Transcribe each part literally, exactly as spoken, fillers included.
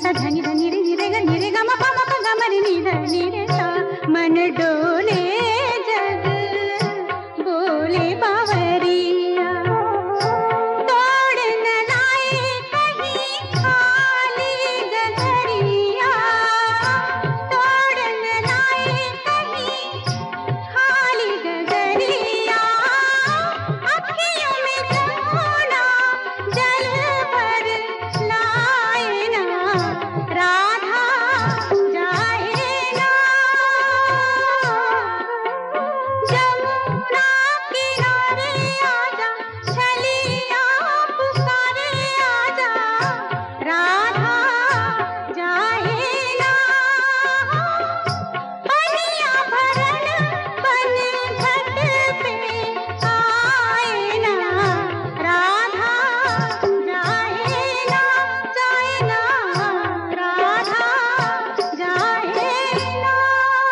सा धनी धनी रे नी रे ग नी रे ग म प म प ग म रे नी ध नी रे सा मन डोले जग बोले बावरिया तोड़ न लाए कहीं खाली गगरिया तोड़ न लाए कहीं खाली गगरिया अखियों में सोना जल भर लाए ना राधा जाए ना जमुना किनारे आजा छलिया पुकारे आजा राधा जाए ना पनिया भरन बन घट पे आए ना राधा जाए ना जाए ना राधा जाए ना।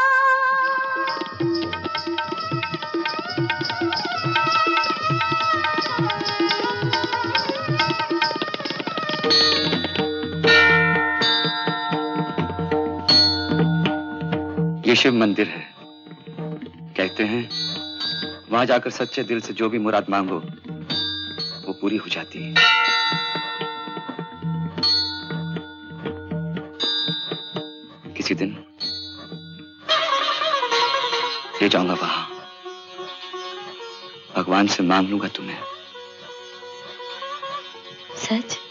ये शिव मंदिर है। कहते हैं वहां जाकर सच्चे दिल से जो भी मुराद मांगो वो पूरी हो जाती है। किसी दिन ले जाऊंगा वहां, भगवान से मांग लूंगा तुम्हें। सच?